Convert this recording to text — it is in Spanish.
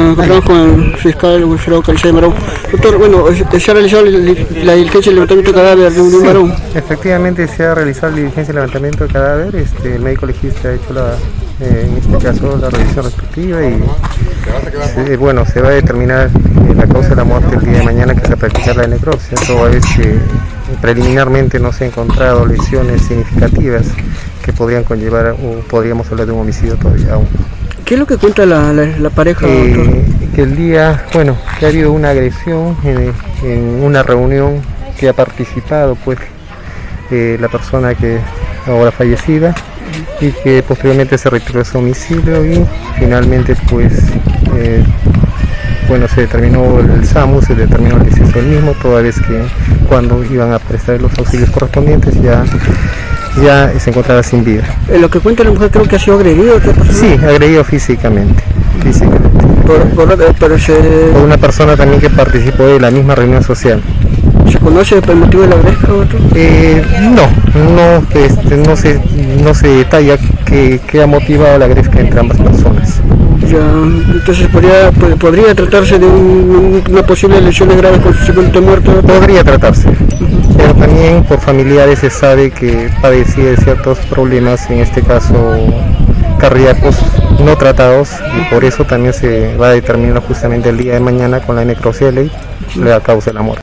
encontramos con el fiscal Wilfredo Calizay Marón. Doctor, bueno, se ha realizado la diligencia de levantamiento de cadáver de un varón. Efectivamente se ha realizado la diligencia de levantamiento de cadáver, el médico legista ha hecho en este caso la revisión respectiva y se va a determinar la causa de la muerte el día de mañana, que se va a practicar la necropsia, toda vez que preliminarmente no se han encontrado lesiones significativas que podrían conllevar o podríamos hablar de un homicidio todavía aún. ¿Qué es lo que cuenta la pareja, doctor? Que el día, que ha habido una agresión en una reunión que ha participado la persona que ahora fallecida, y que posteriormente se retiró ese domicilio y finalmente se determinó el SAMU, se determinó el deceso del mismo, toda vez que cuando iban a prestar los auxilios correspondientes ya se encontraba sin vida. Lo que cuenta la mujer, creo que ha sido agredido. Sí, agredido físicamente. Por una persona también que participó de la misma reunión social. ¿Se conoce el motivo de la agresión, doctor? No se detalla qué ha motivado la agresión entre ambas personas. Ya, entonces podría tratarse de una posible lesión grave consecuente muerte. Podría tratarse, pero también por familiares se sabe que padecía de ciertos problemas, en este caso cardíacos no tratados, y por eso también se va a determinar justamente el día de mañana con la necropsia de ley la causa de la muerte.